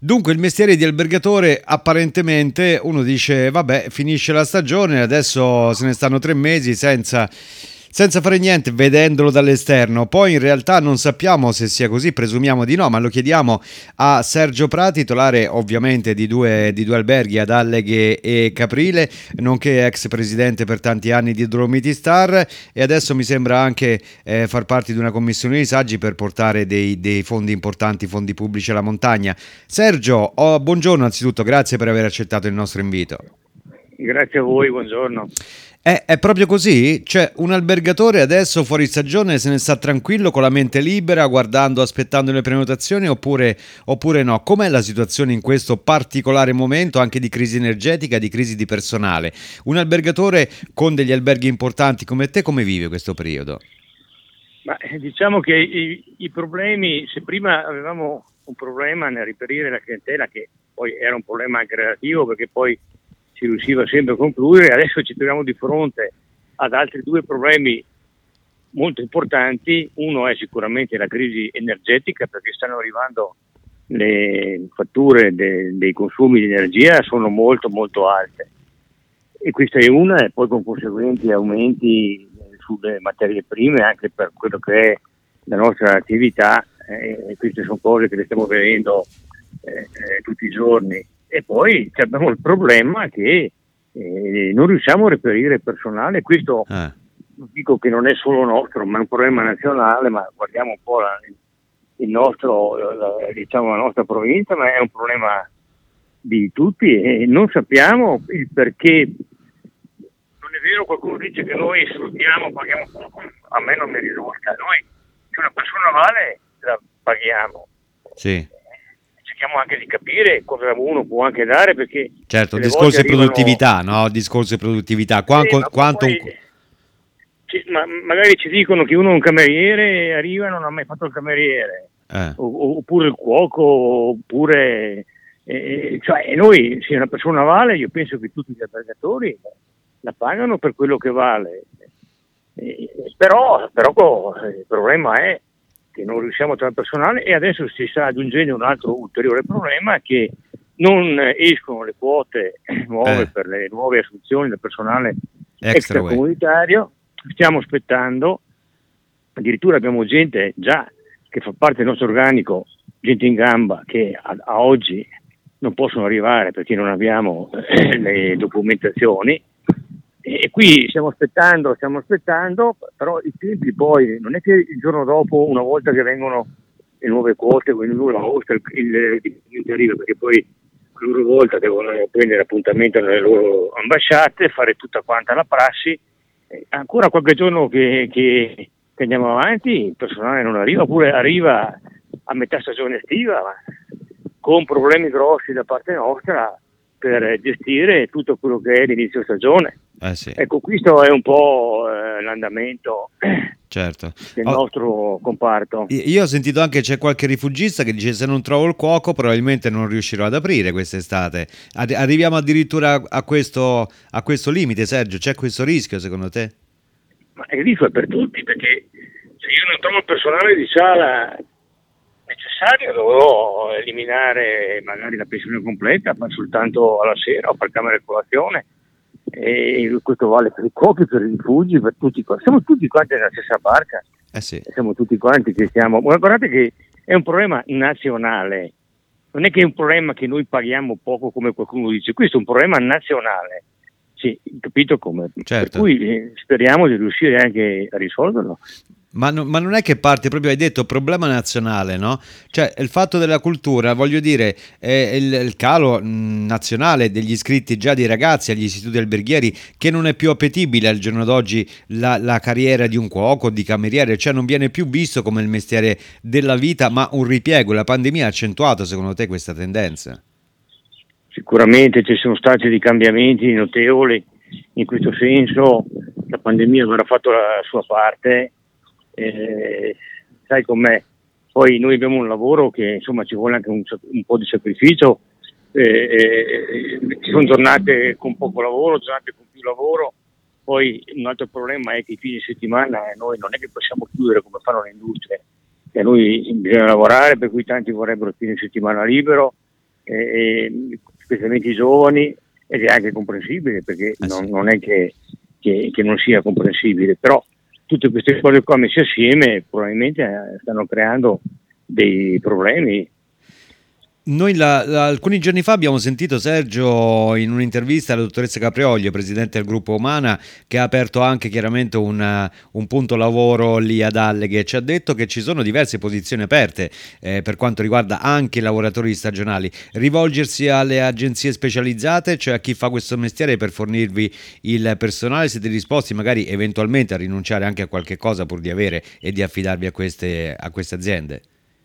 Dunque, il mestiere di albergatore apparentemente uno dice, vabbè, finisce la stagione, adesso se ne stanno 3 mesi senza fare niente, vedendolo dall'esterno. Poi in realtà non sappiamo se sia così, presumiamo di no, ma lo chiediamo a Sergio Prati, titolare ovviamente di due alberghi ad Alleghe e Caprile, nonché ex presidente per tanti anni di Dolomiti Star e adesso mi sembra anche far parte di una commissione di saggi per portare dei fondi importanti, fondi pubblici alla montagna. Sergio, buongiorno anzitutto, grazie per aver accettato il nostro invito. Grazie a voi, buongiorno. È proprio così? Cioè, un albergatore adesso fuori stagione se ne sta tranquillo, con la mente libera, guardando, aspettando le prenotazioni, oppure no? Com'è la situazione in questo particolare momento, anche di crisi energetica, di crisi di personale? Un albergatore con degli alberghi importanti come te, come vive questo periodo? Ma diciamo che i problemi, se prima avevamo un problema nel reperire la clientela, che poi era un problema anche relativo perché poi si riusciva sempre a concludere, adesso ci troviamo di fronte ad altri due problemi molto importanti. Uno è sicuramente la crisi energetica, perché stanno arrivando le fatture dei consumi di energia, sono molto molto alte, e questa è una, e poi con conseguenti aumenti sulle materie prime anche per quello che è la nostra attività, e queste sono cose che le stiamo vedendo tutti i giorni. E poi abbiamo il problema che non riusciamo a reperire personale. Questo Ah, dico che non è solo nostro, ma è un problema nazionale, ma guardiamo un po' il nostro, diciamo la nostra provincia, ma è un problema di tutti e non sappiamo il perché. Non è vero, qualcuno dice che noi sfruttiamo, paghiamo poco, a me non mi risulta. Noi, se una persona vale, la paghiamo. sì. Cerchiamo anche di capire cosa uno può anche dare, perché Certo, il delle volte discorso di arrivano. produttività, no? Il discorso di produttività. Sì, ma Quanto poi magari ci dicono che uno è un cameriere e arriva e non ha mai fatto il cameriere, eh, oppure il cuoco, oppure cioè noi, se una persona vale, io penso che tutti gli albergatori la pagano per quello che vale. Però il problema è che non riusciamo a trovare personale, e adesso si sta aggiungendo un altro ulteriore problema, che non escono le quote nuove eh, per le nuove assunzioni del personale extra way. extracomunitario. Stiamo aspettando, addirittura abbiamo gente già che fa parte del nostro organico, gente in gamba che a oggi non possono arrivare perché non abbiamo le documentazioni. E qui stiamo aspettando, però i tempi poi non è che il giorno dopo, una volta che vengono le nuove quote, il nuovo agosto, il dipendente arriva, perché poi a loro volta devono prendere appuntamento nelle loro ambasciate, fare tutta quanta la prassi. Ancora qualche giorno che andiamo avanti, il personale non arriva, oppure arriva a metà stagione estiva, ma con problemi grossi da parte nostra per gestire tutto quello che è l'inizio stagione. Sì, Ecco, questo è un po' l'andamento certo. del Oh, nostro comparto. io ho sentito anche c'è qualche rifugista che dice se non trovo il cuoco probabilmente non riuscirò ad aprire quest'estate. Arriviamo addirittura a questo limite, Sergio? C'è questo rischio secondo te? Ma il rischio è per tutti, perché se io non trovo il personale di sala necessario, dovrò eliminare magari la pensione completa, ma soltanto alla sera o per camera di colazione. E questo vale per i cuochi, per i rifugi, per tutti. Siamo tutti quanti nella stessa barca, Eh sì. siamo tutti quanti che stiamo. Ma guardate che è un problema nazionale, non è che è un problema che noi paghiamo poco come qualcuno dice, questo è un problema nazionale. Sì, capito come? Per Certo. cui speriamo di riuscire anche a risolverlo. Ma non è che parte proprio, hai detto, problema nazionale, no? Cioè, il fatto della cultura, voglio dire, il calo nazionale degli iscritti già di ragazzi agli istituti alberghieri, che non è più appetibile al giorno d'oggi la carriera di un cuoco, di cameriere, cioè non viene più visto come il mestiere della vita, ma un ripiego. La pandemia ha accentuato, secondo te, questa tendenza? Sicuramente ci sono stati dei cambiamenti notevoli in questo senso, la pandemia avrà fatto la sua parte, sai com'è, poi noi abbiamo un lavoro che insomma ci vuole anche un po' di sacrificio, ci sono giornate con poco lavoro, giornate con più lavoro, poi un altro problema è che i fine settimana noi non è che possiamo chiudere come fanno le industrie, e a noi bisogna lavorare, per cui tanti vorrebbero il fine settimana libero, specialmente i giovani, ed è anche comprensibile, perché non è che non sia comprensibile, però tutte queste cose qua messe assieme probabilmente stanno creando dei problemi. Noi alcuni giorni fa abbiamo sentito Sergio in un'intervista alla dottoressa Capriolio, presidente del gruppo Umana, che ha aperto anche chiaramente un punto lavoro lì ad Alleghe. Ci ha detto che ci sono diverse posizioni aperte per quanto riguarda anche i lavoratori stagionali. Rivolgersi alle agenzie specializzate, cioè a chi fa questo mestiere, per fornirvi il personale, siete disposti magari eventualmente a rinunciare anche a qualche cosa pur di avere e di affidarvi a queste aziende?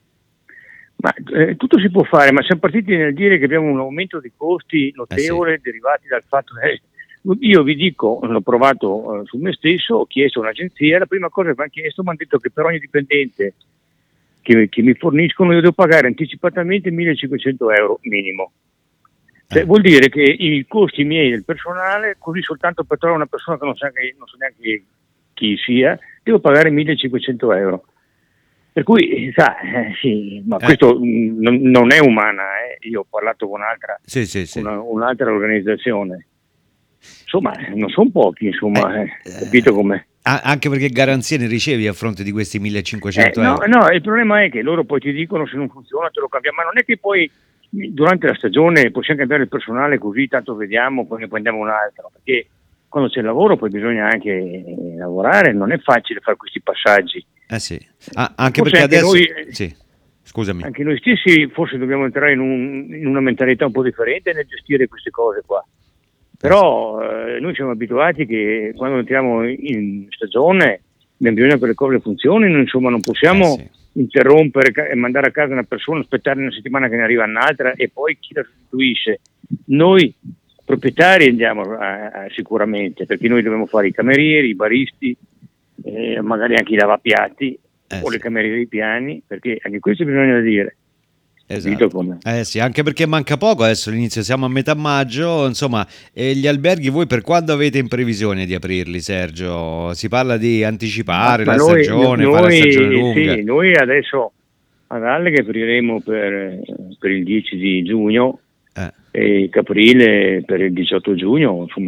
Ma tutto si può fare, ma siamo partiti nel dire che abbiamo un aumento di costi notevole derivati dal fatto che io vi dico, l'ho provato su me stesso, ho chiesto a un'agenzia, la prima cosa che mi hanno chiesto, mi hanno detto che per ogni dipendente che mi forniscono io devo pagare anticipatamente 1.500 euro minimo. Cioè, vuol dire che i costi miei del personale, così soltanto per trovare una persona che non so neanche chi sia, devo pagare 1.500 euro. Per cui, sì, ma questo non è Umana, io ho parlato con un'altra organizzazione. Insomma, non sono pochi, capito com'è? Anche perché garanzie ne ricevi a fronte di questi 1.500 euro? No, il problema è che loro poi ti dicono se non funziona te lo cambiamo, ma non è che poi durante la stagione possiamo cambiare il personale così, tanto vediamo, poi ne prendiamo un altro, perché quando c'è il lavoro poi bisogna anche lavorare, non è facile fare questi passaggi. Sì. Anche perché adesso noi, sì. Scusami. Anche noi stessi forse dobbiamo entrare in una mentalità un po' differente nel gestire queste cose qua. Però noi siamo abituati che quando entriamo in stagione abbiamo bisogno che le cose funzionino, insomma non possiamo interrompere e mandare a casa una persona, aspettare una settimana che ne arriva un'altra e poi chi la sostituisce. Noi proprietari andiamo sicuramente, perché noi dobbiamo fare i camerieri, i baristi, magari anche i lavapiatti o le cameriere dei piani, perché anche questo bisogna dire. Esatto. Sì, anche perché manca poco, adesso all'inizio siamo a metà maggio, insomma, e gli alberghi voi per quando avete in previsione di aprirli, Sergio? Si parla di anticipare la stagione, fare la stagione lunga? Sì, noi adesso ad Alleghe apriremo per il 10 di giugno e il Caprile per il 18 giugno, insomma,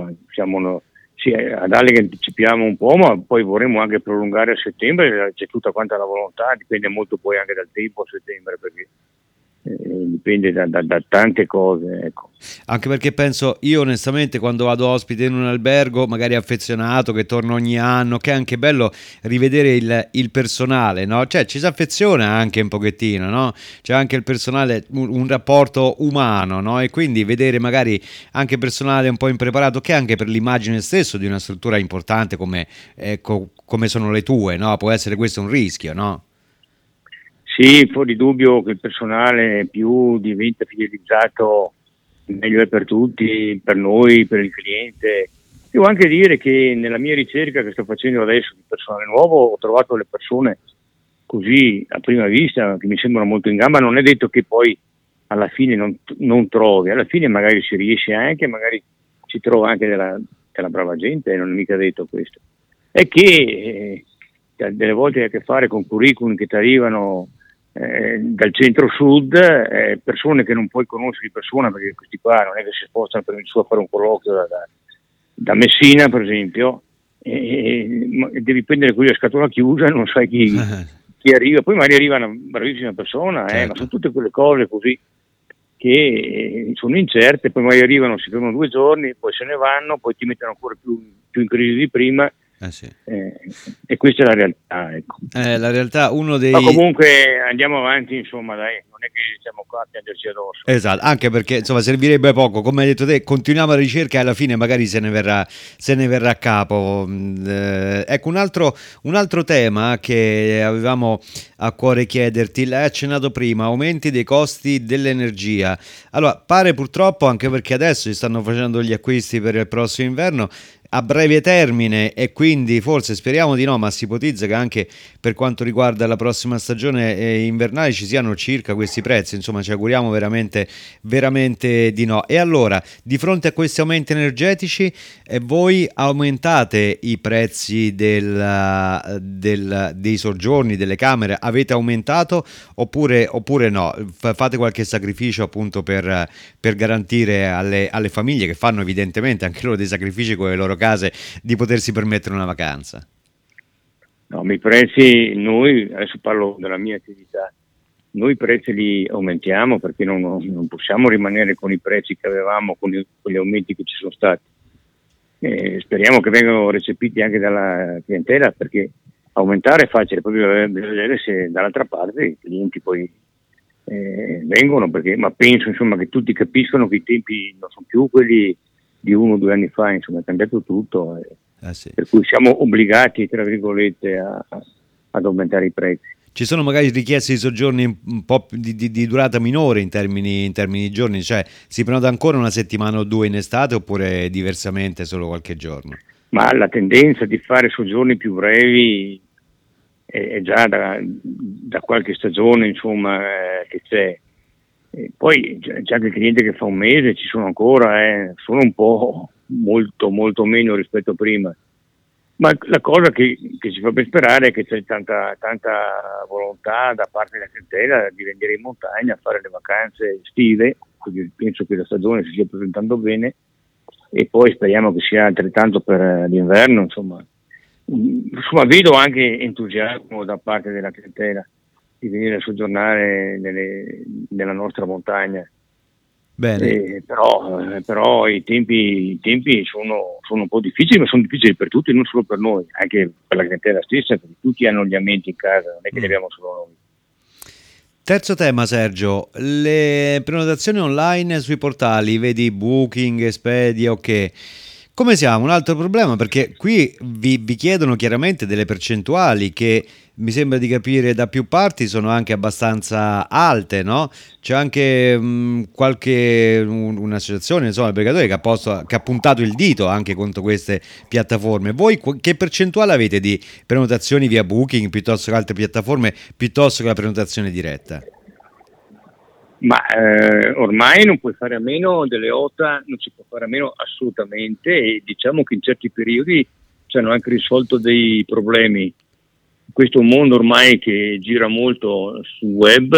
ad Alleghe anticipiamo un po', ma poi vorremmo anche prolungare a settembre, c'è tutta quanta la volontà, dipende molto poi anche dal tempo a settembre, perché dipende da tante cose, ecco. Anche perché penso, io onestamente quando vado ospite in un albergo magari affezionato che torno ogni anno, che è anche bello rivedere il personale, no? Cioè ci si affeziona anche un pochettino, no? C'è anche il personale, un rapporto umano, no? E quindi vedere magari anche personale un po' impreparato, che anche per l'immagine stesso di una struttura importante come sono le tue, no? Può essere questo un rischio, no? Sì, fuori dubbio che il personale più diventa fidelizzato, meglio è per tutti, per noi, per il cliente. Devo anche dire che nella mia ricerca che sto facendo adesso di personale nuovo ho trovato delle persone così a prima vista che mi sembrano molto in gamba. Non è detto che poi alla fine non trovi, alla fine magari si riesce anche, magari si trova anche della brava gente, non è mica detto questo. È che delle volte hai a che fare con curriculum che ti arrivano dal centro-sud, persone che non puoi conoscere di persona, perché questi qua non è che si spostano per il suo a fare un colloquio da Messina, per esempio, e devi prendere qui la scatola chiusa, non sai chi arriva, poi magari arriva una bravissima persona, certo. Ma sono tutte quelle cose così che sono incerte, poi magari arrivano, si fermano 2 giorni, poi se ne vanno, poi ti mettono ancora più in crisi di prima. Sì. E questa è la realtà, ecco. La realtà, Ma comunque andiamo avanti, insomma, dai, non è che siamo qua a piangerci addosso. Esatto, anche perché insomma servirebbe poco, come hai detto te, continuiamo la ricerca e alla fine magari se ne verrà a capo. Ecco, un altro tema che avevamo a cuore chiederti, l'hai accennato prima, aumenti dei costi dell'energia. Allora, pare purtroppo, anche perché adesso si stanno facendo gli acquisti per il prossimo inverno, a breve termine, e quindi forse speriamo di no, ma si ipotizza che anche per quanto riguarda la prossima stagione invernale ci siano circa questi questi prezzi, insomma ci auguriamo veramente, veramente di no. E allora, di fronte a questi aumenti energetici, voi aumentate i prezzi dei soggiorni, delle camere, avete aumentato oppure no? Fate qualche sacrificio appunto per garantire alle famiglie che fanno evidentemente anche loro dei sacrifici con le loro case di potersi permettere una vacanza? No, i prezzi, noi, adesso parlo della mia attività, noi i prezzi li aumentiamo perché non possiamo rimanere con i prezzi che avevamo, con gli aumenti che ci sono stati. Speriamo che vengano recepiti anche dalla clientela, perché aumentare è facile, poi bisogna vedere se dall'altra parte i clienti poi vengono, ma penso insomma che tutti capiscono che i tempi non sono più quelli di 1 o 2 anni fa, insomma è cambiato tutto, sì. Per cui siamo obbligati, tra virgolette, ad aumentare i prezzi. Ci sono magari richieste di soggiorni un po' di durata minore in termini di giorni, cioè si prenota ancora una settimana o 2 in estate oppure diversamente solo qualche giorno? Ma la tendenza di fare soggiorni più brevi è già da qualche stagione, insomma, che c'è. E poi c'è anche il cliente che fa un mese, ci sono ancora, sono un po' molto molto meno rispetto a prima. Ma la cosa che ci fa ben sperare è che c'è tanta volontà da parte della clientela di venire in montagna a fare le vacanze estive, quindi penso che la stagione si stia presentando bene e poi speriamo che sia altrettanto per l'inverno, insomma vedo anche entusiasmo da parte della clientela di venire a soggiornare nella nostra montagna. Bene. Però i tempi sono un po' difficili, ma sono difficili per tutti, non solo per noi, anche per la clientela stessa, perché tutti hanno gli ambienti in casa, non è che li abbiamo solo noi. Terzo tema, Sergio, le prenotazioni online sui portali, vedi Booking, Expedia, ok. Come siamo? Un altro problema, perché qui vi chiedono chiaramente delle percentuali che mi sembra di capire da più parti sono anche abbastanza alte, no? C'è anche un'associazione, insomma, albergatori che ha puntato il dito anche contro queste piattaforme. Voi che percentuale avete di prenotazioni via Booking piuttosto che altre piattaforme, piuttosto che la prenotazione diretta? Ma ormai non puoi fare a meno delle OTA, non si può fare a meno assolutamente, e diciamo che in certi periodi ci hanno anche risolto dei problemi. Questo è un mondo ormai che gira molto sul web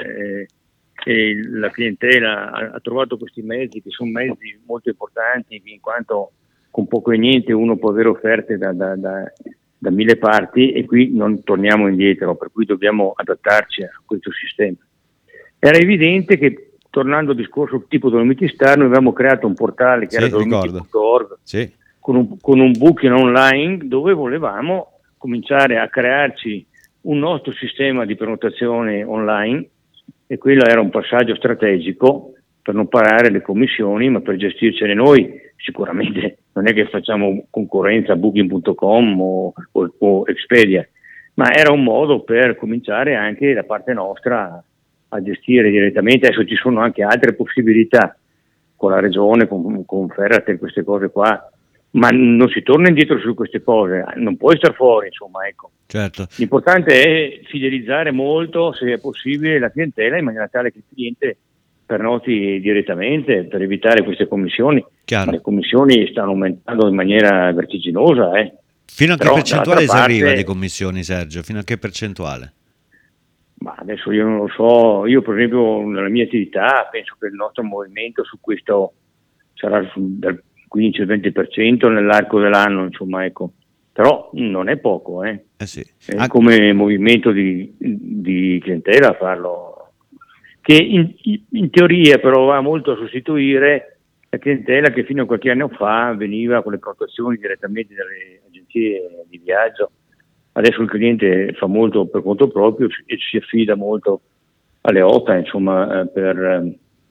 e la clientela ha trovato questi mezzi che sono mezzi molto importanti, in quanto con poco e niente uno può avere offerte da 1000 parti, e qui non torniamo indietro, per cui dobbiamo adattarci a questo sistema. Era evidente che, tornando al discorso tipo Dolomiti Star, noi avevamo creato un portale che era dolomiti.org, sì, con un booking online dove volevamo cominciare a crearci un nostro sistema di prenotazione online, e quello era un passaggio strategico per non pagare le commissioni, ma per gestircene noi. Sicuramente non è che facciamo concorrenza a Booking.com o Expedia, ma era un modo per cominciare anche da parte nostra a gestire direttamente. Adesso ci sono anche altre possibilità con la regione, con Ferratel, queste cose qua, ma non si torna indietro su queste cose, non puoi star fuori, insomma, ecco. Certo. L'importante è fidelizzare molto, se è possibile, la clientela, in maniera tale che il cliente pernoti direttamente, per evitare queste commissioni. Chiaro. Ma le commissioni stanno aumentando in maniera vertiginosa. Fino a che percentuale si arriva di commissioni, Sergio? Fino a che percentuale? Ma adesso io non lo so, io per esempio nella mia attività penso che il nostro movimento su questo sarà dal 15-20% nell'arco dell'anno, insomma, ecco. Però non è poco, sì. È come movimento di clientela farlo, che in teoria però va molto a sostituire la clientela che fino a qualche anno fa veniva con le prenotazioni direttamente dalle agenzie di viaggio. Adesso il cliente fa molto per conto proprio e si affida molto alle OTA, insomma, per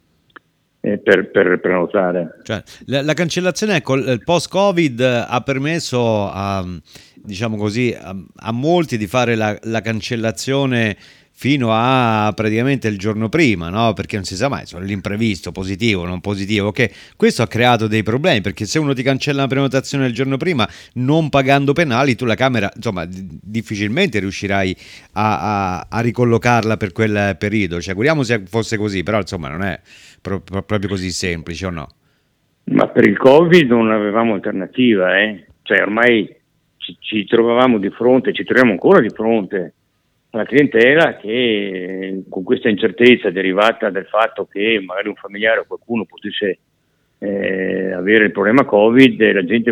prenotare. Cioè, la cancellazione, ecco, il post-Covid ha permesso diciamo così, a molti di fare la cancellazione fino a praticamente il giorno prima, no? Perché non si sa mai, sono l'imprevisto, positivo, non positivo, che questo ha creato dei problemi, perché se uno ti cancella una prenotazione il giorno prima non pagando penali, tu la camera, insomma, difficilmente riuscirai a ricollocarla per quel periodo. Ci auguriamo sia fosse così, però insomma non è proprio così semplice, o no? Ma per il Covid non avevamo alternativa, cioè ormai ci trovavamo di fronte, ci troviamo ancora di fronte alla clientela che con questa incertezza derivata dal fatto che magari un familiare o qualcuno potesse avere il problema Covid, la gente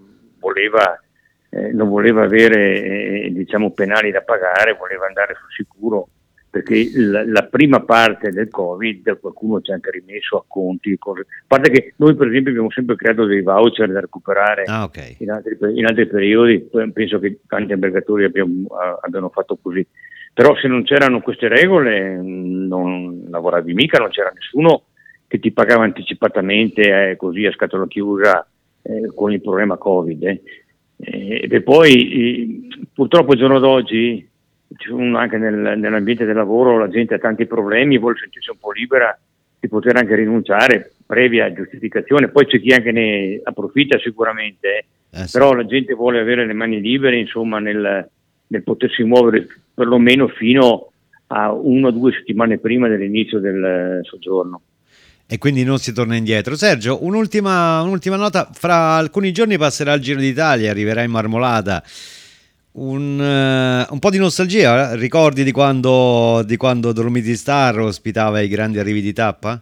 non voleva avere diciamo penali da pagare, voleva andare sul sicuro, perché la prima parte del Covid qualcuno ci ha anche rimesso a conti, cose. A parte che noi per esempio abbiamo sempre creato dei voucher da recuperare Okay. in altri periodi, penso che tanti albergatori abbiano fatto così, però se non c'erano queste regole non lavoravi mica, non c'era nessuno che ti pagava anticipatamente così a scatola chiusa con il problema Covid. E poi purtroppo il giorno d'oggi anche nell'ambiente del lavoro la gente ha tanti problemi, vuole sentirsi un po' libera di poter anche rinunciare previa giustificazione, poi c'è chi anche ne approfitta sicuramente, Sì. però la gente vuole avere le mani libere, insomma, nel potersi muovere perlomeno fino a 1 o 2 settimane prima dell'inizio del soggiorno. E quindi non si torna indietro. Sergio, un'ultima nota, fra alcuni giorni passerà il Giro d'Italia, arriverà in Marmolada. Un po' di nostalgia, ricordi di quando Dolomiti Star ospitava i grandi arrivi di tappa?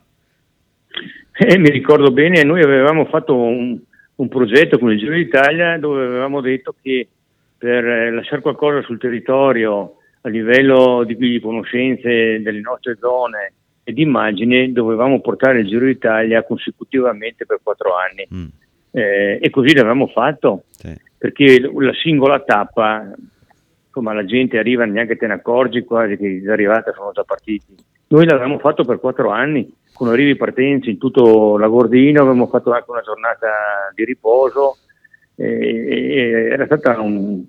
Mi ricordo bene, noi avevamo fatto un progetto con il Giro d'Italia dove avevamo detto che per lasciare qualcosa sul territorio a livello di conoscenze delle nostre zone e di immagine dovevamo portare il Giro d'Italia consecutivamente per 4 anni. E così l'avevamo fatto, sì. Perché la singola tappa, insomma, la gente arriva, neanche te ne accorgi quasi che d'arrivata sono già partiti. Noi l'avevamo fatto per 4 anni, con arrivi e partenze in tutto l'Agordino, avevamo fatto anche una giornata di riposo, e era stata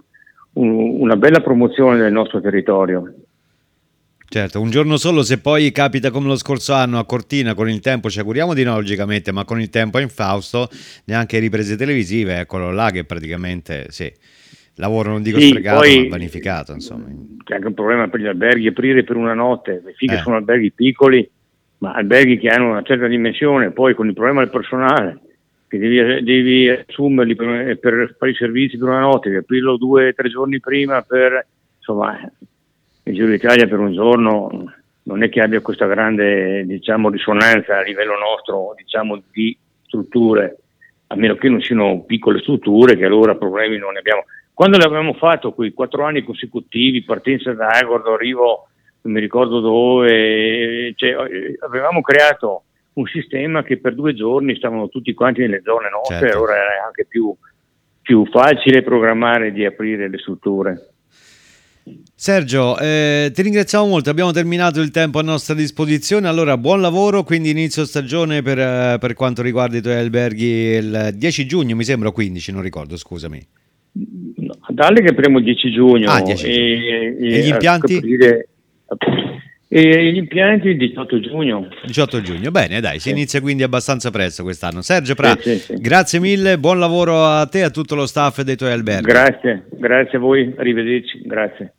una bella promozione del nostro territorio. Certo, un giorno solo, se poi capita come lo scorso anno a Cortina con il tempo, ci auguriamo di no logicamente, ma con il tempo è infausto, neanche riprese televisive, eccolo là che praticamente sì, lavoro non dico sprecato, poi, ma vanificato, insomma. C'è anche un problema per gli alberghi, aprire per una notte, finché sono alberghi piccoli, ma alberghi che hanno una certa dimensione, poi con il problema del personale, che devi assumerli per fare i servizi per una notte, devi aprirlo 2 o 3 giorni prima insomma... Il Giro d'Italia per un giorno non è che abbia questa grande, diciamo, risonanza a livello nostro, diciamo, di strutture, a meno che non siano piccole strutture, che allora problemi non ne abbiamo. Quando l'avevamo fatto quei 4 anni consecutivi, partenza da Agordo, arrivo, non mi ricordo dove, avevamo creato un sistema che per 2 giorni stavano tutti quanti nelle zone nostre, certo. Allora era anche più facile programmare di aprire le strutture. Sergio, ti ringraziamo molto, abbiamo terminato il tempo a nostra disposizione, allora buon lavoro, quindi inizio stagione per quanto riguarda i tuoi alberghi il 10 giugno, mi sembra, o 15, non ricordo, scusami. Dalle che apriamo il 10 giugno. 10 giugno. E gli impianti? E gli impianti il 18 giugno. 18 giugno, bene dai, si inizia quindi abbastanza presto quest'anno. Sergio Pra, sì. Grazie mille, buon lavoro a te e a tutto lo staff dei tuoi alberghi. Grazie a voi, arrivederci, grazie.